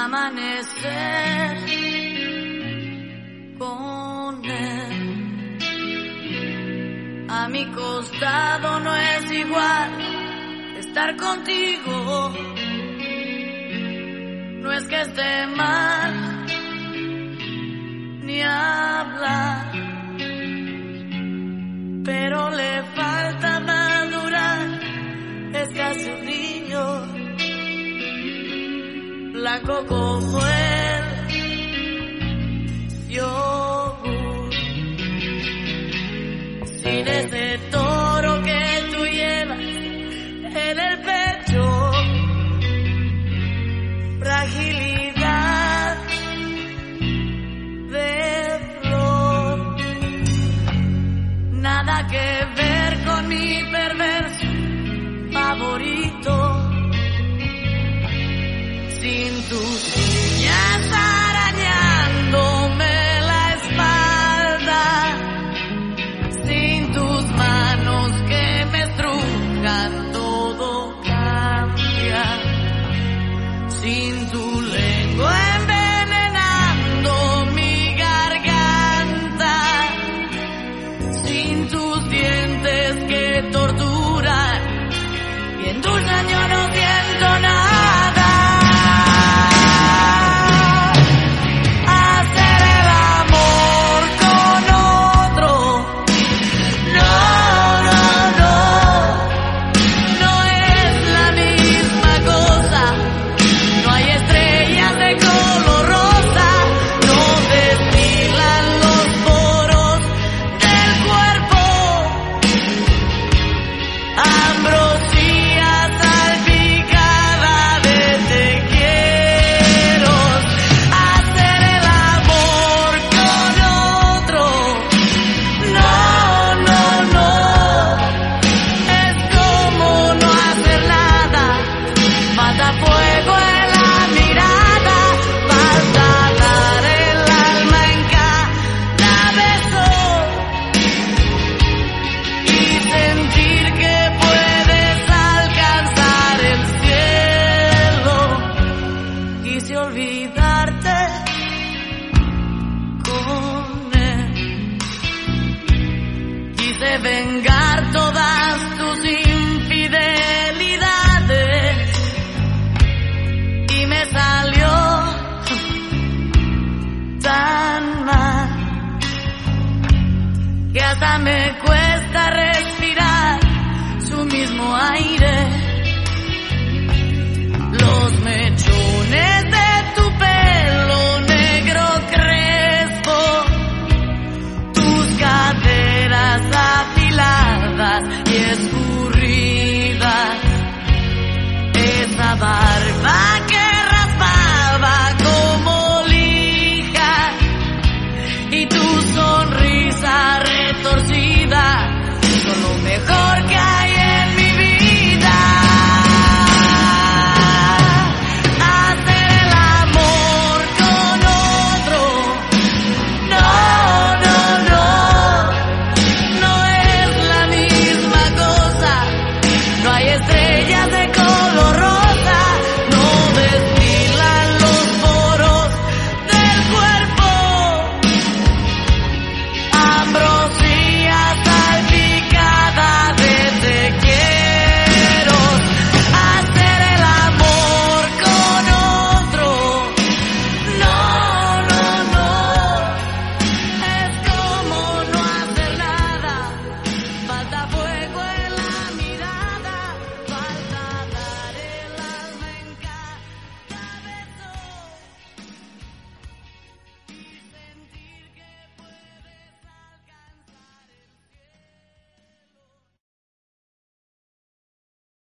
amanecer con él. A mi costado no es igual estar contigo. No es que esté mal ni hablar, pero le falta madurar. Es casi un niño, blanco como el yogur, sin ese toro que tú llevas en el pecho. Fragilidad de flor, nada que ver con mi perverso favorito. Sin tus uñas arañándome la espalda, sin tus manos que me estrujan, todo cambia. Sin tu lengua envenenando mi garganta, sin tus dientes que torturan, y en tus años no siento nada. Olvidarte con él, quise vengar todas tus infidelidades y me salió tan mal que hasta me cuesta respirar su mismo aire. Los